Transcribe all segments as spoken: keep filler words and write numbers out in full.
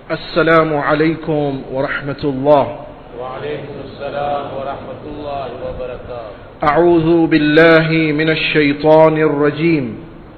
السلام عليكم ورحمة الله. وعليكم السلام ورحمة الله وبركاته. أعوذ بالله من الشيطان الرجيم.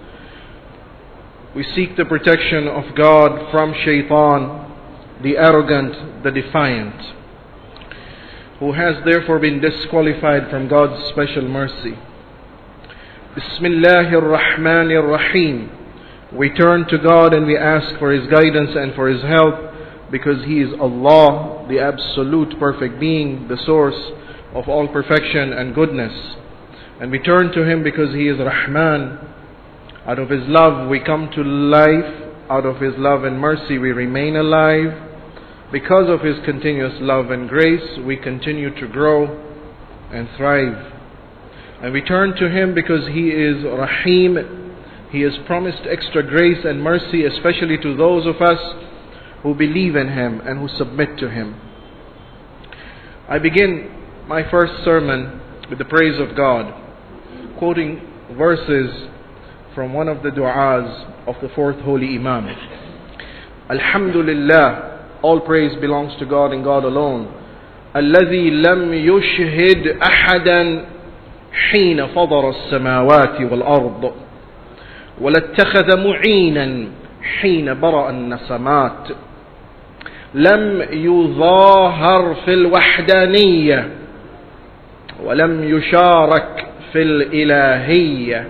We seek the protection of God from Shaitan, the arrogant, the defiant, who has therefore been disqualified from God's special mercy. Bismillahir Rahmanir Rahim. We turn to God and we ask for His guidance and for His help, because He is Allah, the absolute perfect being, the source of all perfection and goodness. And we turn to Him because He is Rahman. Out of His love we come to life. Out of His love and mercy we remain alive. Because of His continuous love and grace we continue to grow and thrive. And we turn to Him because He is Rahim. He has promised extra grace and mercy, especially to those of us who believe in Him and who submit to Him. I begin my first sermon with the praise of God, quoting verses from one of the du'as of the fourth holy Imam. Alhamdulillah, all praise belongs to God and God alone. الذي لم يشهد أحدا حين فضر السماوات والأرض ولا اتخذ معينا حين برأ النسمات لم يظاهر في الوحدانية ولم يشارك في الإلهية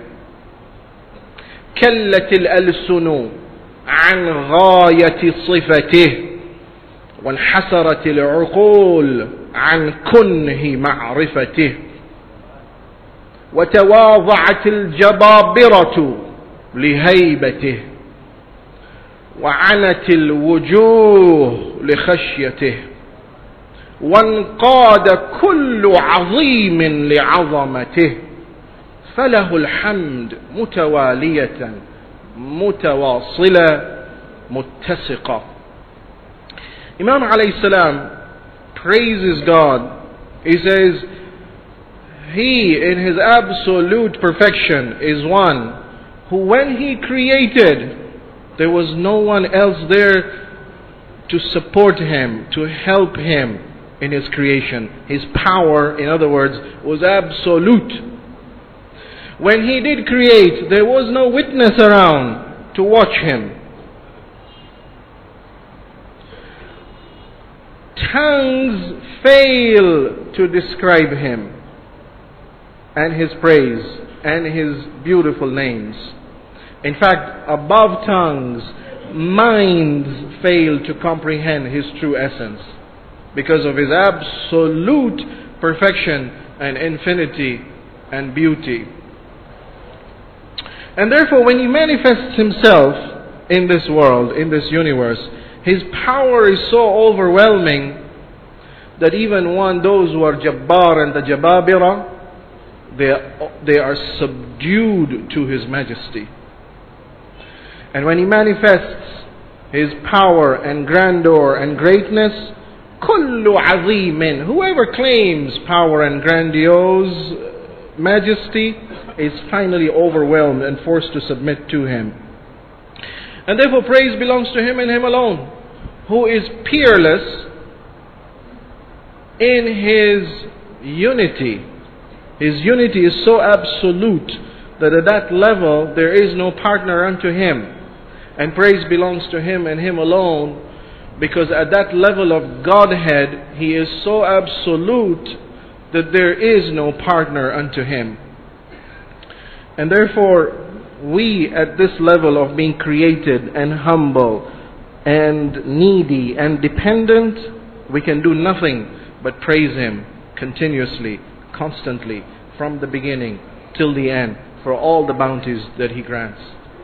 كلت الألسن عن غاية صفته وانحسرت العقول عن كنه معرفته وتواضعت الجبابرة لهيبته وعنت الوجوه لخشيته وانقاد كل عظيم لعظمته فله الحمد متوالية متواصلة متسقة. Imam alayhi salam praises God. He says He in His absolute perfection is one who, when He created, there was no one else there to support Him, to help Him in His creation. His power, in other words, was absolute. When He did create, there was no witness around to watch Him. Tongues fail to describe Him and His praise and His beautiful names. In fact, above tongues, minds fail to comprehend His true essence because of His absolute perfection and infinity and beauty. And therefore, when He manifests Himself in this world, in this universe, His power is so overwhelming that even one, those who are Jabbar and the Jababira, they, they are subdued to His majesty. And when He manifests His power and grandeur and greatness, kullu azimin, whoever claims power and grandiose majesty is finally overwhelmed and forced to submit to Him. And therefore praise belongs to Him and Him alone, who is peerless in His unity. His unity is so absolute that at that level there is no partner unto Him. And praise belongs to Him and Him alone, because at that level of Godhead He is so absolute that there is no partner unto Him. And therefore we, at this level of being created and humble and needy and dependent, we can do nothing but praise Him continuously, constantly, from the beginning till the end, for all the bounties that He grants.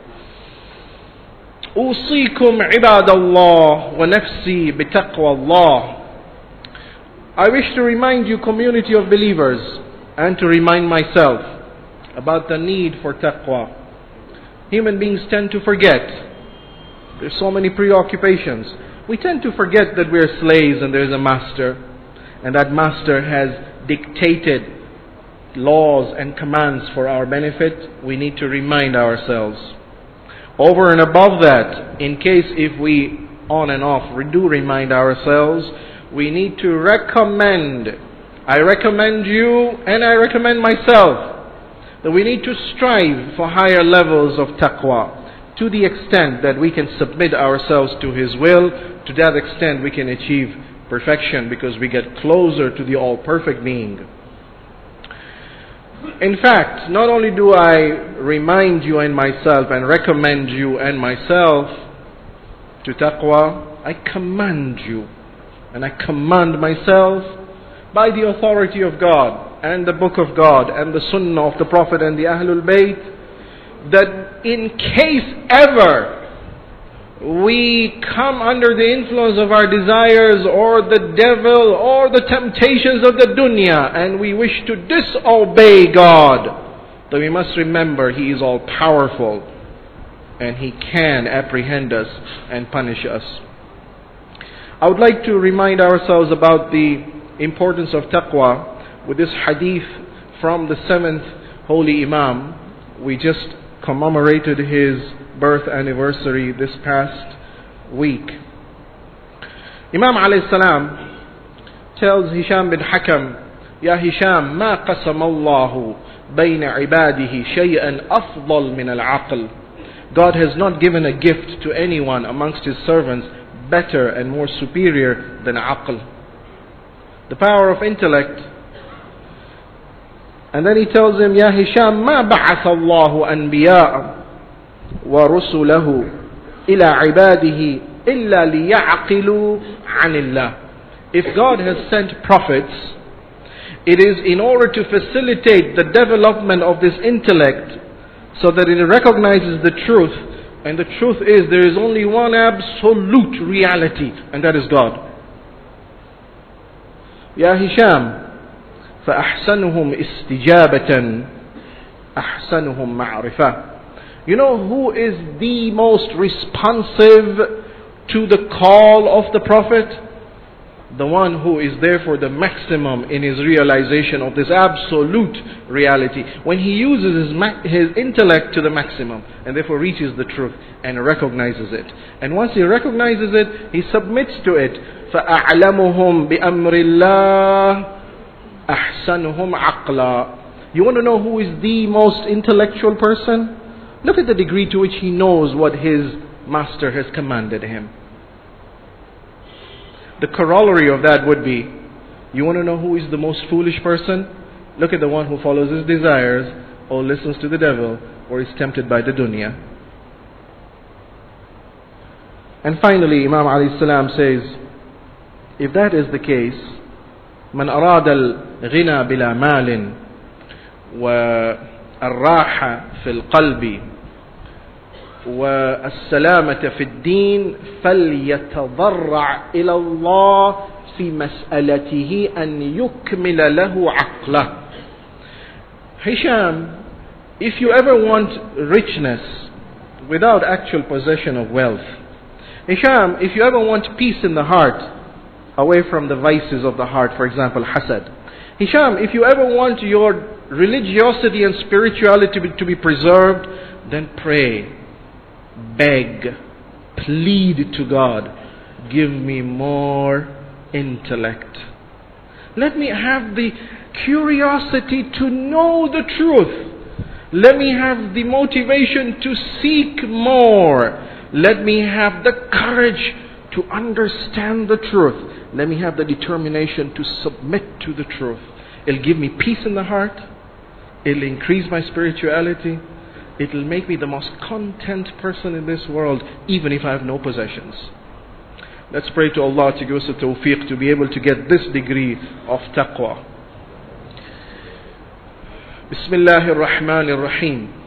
أوصيكم عباد الله ونفسي بتقوى الله. I wish to remind you, community of believers, and to remind myself about the need for taqwa. Human beings tend to forget. There's so many preoccupations. We tend to forget that we're slaves and there's a master, and that master has dictated laws and commands for our benefit. We need to remind ourselves. Over and above that, in case if we on and off, we do remind ourselves, we need to recommend, I recommend you and I recommend myself, that we need to strive for higher levels of taqwa, to the extent that we can submit ourselves to His will. To that extent we can achieve perfection, because we get closer to the all-perfect being. In fact, not only do I remind you and myself and recommend you and myself to taqwa, I command you and I command myself by the authority of God and the Book of God and the Sunnah of the Prophet and the Ahlul Bayt, that in case ever we come under the influence of our desires or the devil or the temptations of the dunya and we wish to disobey God, then we must remember He is all powerful and He can apprehend us and punish us. I would like to remind ourselves about the importance of taqwa with this hadith from the seventh holy Imam. We just commemorated his birth anniversary this past week. Imam alayhi salam tells Hisham bin Hakam, Ya Hisham, ma qasam Allahu bayna ibadihi shay'an afdal min al-aql. God has not given a gift to anyone amongst His servants better and more superior than aql, the power of intellect. And then he tells him, Ya Hisham, ma ba'atha Allahu anbiya'a wa rusulahu ila ibadihi illa liya'qilu 'anillah. If God has sent prophets, it is in order to facilitate the development of this intellect so that it recognizes the truth. And the truth is, there is only one absolute reality, and that is God. Ya Hisham, فَأَحْسَنُهُمْ إِسْتِجَابَةً أَحْسَنُهُمْ مَعْرِفَةً. You know who is the most responsive to the call of the Prophet? The one who is therefore the maximum in his realization of this absolute reality. When he uses his, ma- his intellect to the maximum and therefore reaches the truth and recognizes it. And once he recognizes it, he submits to it. فَأَعْلَمُهُمْ بِأَمْرِ اللَّهِ أَحْسَنُهُمْ عَقْلًا. You want to know who is the most intellectual person? Look at the degree to which he knows what his master has commanded him. The corollary of that would be, you want to know who is the most foolish person? Look at the one who follows his desires, or listens to the devil, or is tempted by the dunya. And finally, Imam alayhi salam says, if that is the case, من أراد الغنى بلا مال والراحة في القلب والسلامة في الدين فليتضرع إلى الله في مسألته أن يكمل له عقله. Hisham, if you ever want richness without actual possession of wealth, Hisham, if you ever want peace in the heart away from the vices of the heart, for example, hasad. Hisham, if you ever want your religiosity and spirituality to be, to be preserved, then pray, beg, plead to God, give me more intellect. Let me have the curiosity to know the truth. Let me have the motivation to seek more. Let me have the courage to understand the truth. Let me have the determination to submit to the truth. It'll give me peace in the heart. It'll increase my spirituality. It'll make me the most content person in this world, even if I have no possessions. Let's pray to Allah to give us the tawfiq to be able to get this degree of taqwa. Bismillahir Rahmanir Rahim.